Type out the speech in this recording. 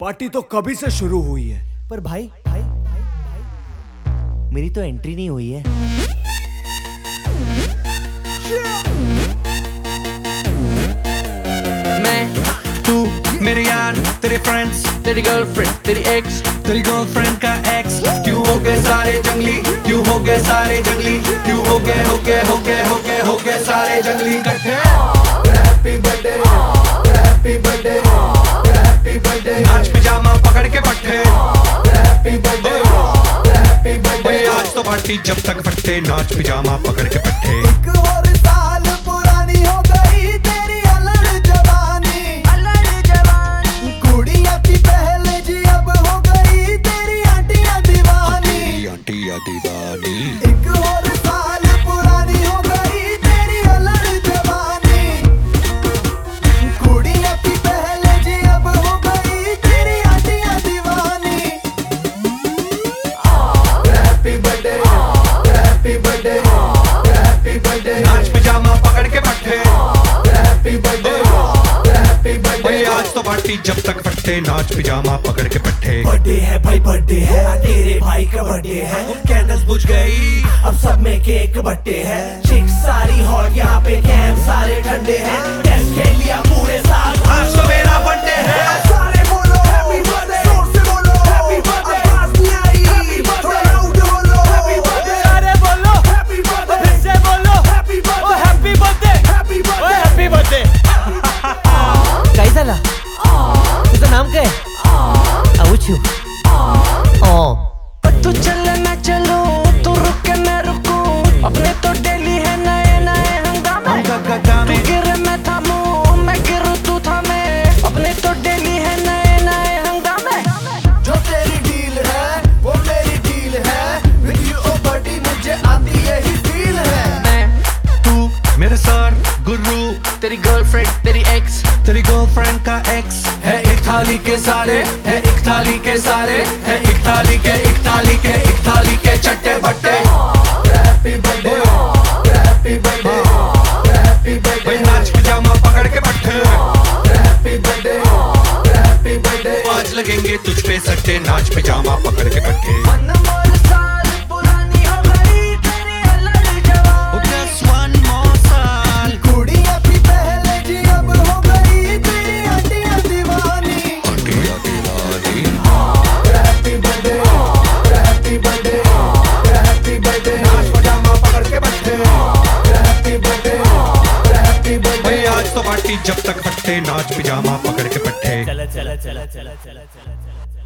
Party तो कभी से शुरू हुई है। पर भाई भाई भाई भाई मेरी तो एंट्री नहीं हुई है। मैं तू मेरे यार तेरे फ्रेंड्स तेरी गर्लफ्रेंड तेरी एक्स तेरी गर्लफ्रेंड का एक्स क्यों हो गए सारे जंगली क्यों हो गए सारे जंगली क्यों हो गए सारे जंगली इकट्ठे। Happy birthday happy birthday happy birthday नाच पिजामा पकड़ के पट्टे। हैप्पी बर्थडे हैप्पी बर्थडे आज तो पार्टी जब तक फट्टे नाच पिजामा पकड़ के पट्टे। एक और साल पुरानी हो गई तेरी अलग जवानी कुड़िया की पहले जी अब हो गई तेरी आंटियां दीवानी। आंटियां दीवानी एक और साल पुरानी हो गई तेरी अलग जवानी कुड़िया की पहले जी अब हो गई तेरी आंटियां दीवानी। Happy birthday happy birthday happy birthday नाच पिजामा पकड़ के पट्टे। हैप्पी बर्थडे हैप्पी बर्थडे आज तो पार्टी जब तक फट्टे नाच पिजामा पकड़ के पट्टे। बर्थडे है भाई बर्थडे है तेरे भाई का बर्थडे है कैंडल्स बुझ गई अब सब में केक बट्टे है चिक सारी हॉट यहाँ पे कैंप सारे ठंडे हैं टेस्ट खेल लिया पूरे साल आज तो मेरा बर्थडे है। सारे बोलो हैप्पी बर्थडे जोर से बोलो हैप्पी बर्थडे आवाज नहीं आई हैप्पी बर्थडे लाउड बोलो हैप्पी बर्थडे सारे बोलो हैप्पी बर्थडे फिर से बोलो happy birthday happy birthday happy birthday happy birthday. काय झाला? तुझं नाम काय? आऊचू तू चले मैं चलूं तू रुके मैं रुकूं अपने तो डेली है नए नए हंगामे। तू गिरे मैं थामूं मैं गिरूं तू थामे अपने तो डेली है नए नए हंगामे। जो तेरी डील है वो मेरी डील है विद यू ओ बडी मुझे आती यही फील है। मैं तू मेरे सर गुरु तेरी गर्लफ्रेंड तेरी एक्स तेरी गर्लफ्रेंड का एक्स है एक थाली के सारे है एक थाली के सारे है एक थाली के चट्टे बट्टे। Happy birthday happy birthday happy birthday नाच पिजामा पकड़ के पट्टे। हैप्पी बर्थडे हैप्पी बर्थडे आज लगेंगे तुझ पे सट्टे नाच पिजामा पकड़ के पट्टे। Just one more साल कुड़िया की पहले जी अब हो गई तेरी आंटियां दीवानी। आंटियां दीवानी happy birthday happy birthday happy birthday नाच पिजामा पकड़ के पट्टे। हैप्पी बर्थडे हैप्पी बर्थडे आज तो पार्टी जब तक फट्टे नाच पिजामा पकड़ के पट्टे। चला चला चला चला चला चला चला